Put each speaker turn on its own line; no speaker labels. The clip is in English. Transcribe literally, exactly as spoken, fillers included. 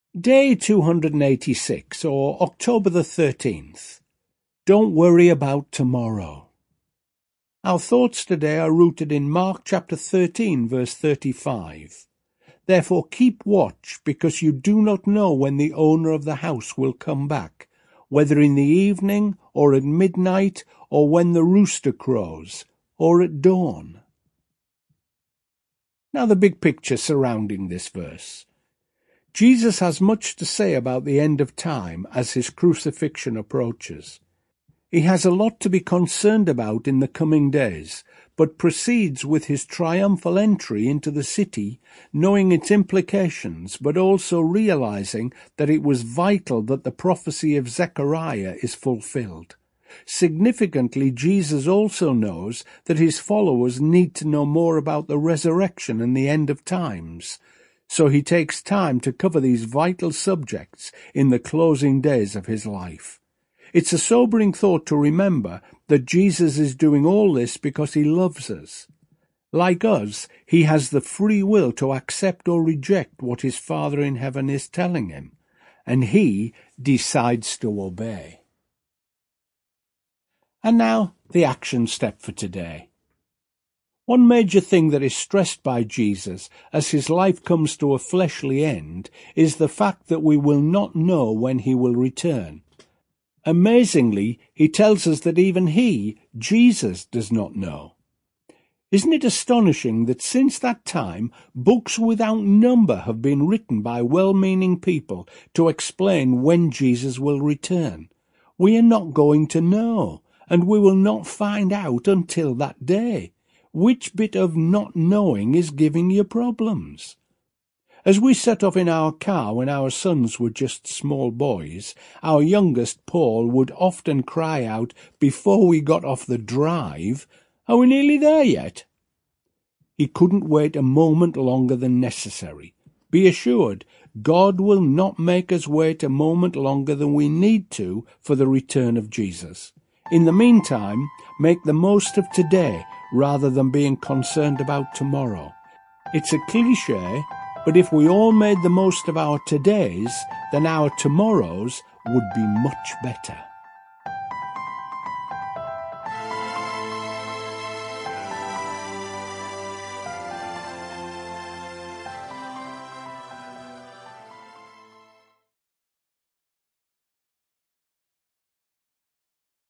Day two hundred eighty-six, or October the thirteenth. Don't worry about tomorrow. Our thoughts today are rooted in Mark chapter thirteen, verse thirty-five. Therefore keep watch, because you do not know when the owner of the house will come back, whether in the evening, or at midnight, or when the rooster crows, or at dawn. Now the big picture surrounding this verse. Jesus has much to say about the end of time as his crucifixion approaches. He has a lot to be concerned about in the coming days, but proceeds with his triumphal entry into the city, knowing its implications, but also realizing that it was vital that the prophecy of Zechariah is fulfilled. Significantly, Jesus also knows that his followers need to know more about the resurrection and the end of times, so he takes time to cover these vital subjects in the closing days of his life. It's a sobering thought to remember that Jesus is doing all this because he loves us. Like us, he has the free will to accept or reject what his Father in heaven is telling him, and he decides to obey. And now, the action step for today. One major thing that is stressed by Jesus as his life comes to a fleshly end is the fact that we will not know when he will return. Amazingly, he tells us that even he, Jesus, does not know. Isn't it astonishing that since that time, books without number have been written by well-meaning people to explain when Jesus will return? We are not going to know, and we will not find out until that day. Which bit of not knowing is giving you problems? As we set off in our car when our sons were just small boys, our youngest, Paul, would often cry out before we got off the drive, "Are we nearly there yet?" He couldn't wait a moment longer than necessary. Be assured, God will not make us wait a moment longer than we need to for the return of Jesus. In the meantime, make the most of today rather than being concerned about tomorrow. It's a cliché, but if we all made the most of our todays, then our tomorrows would be much better.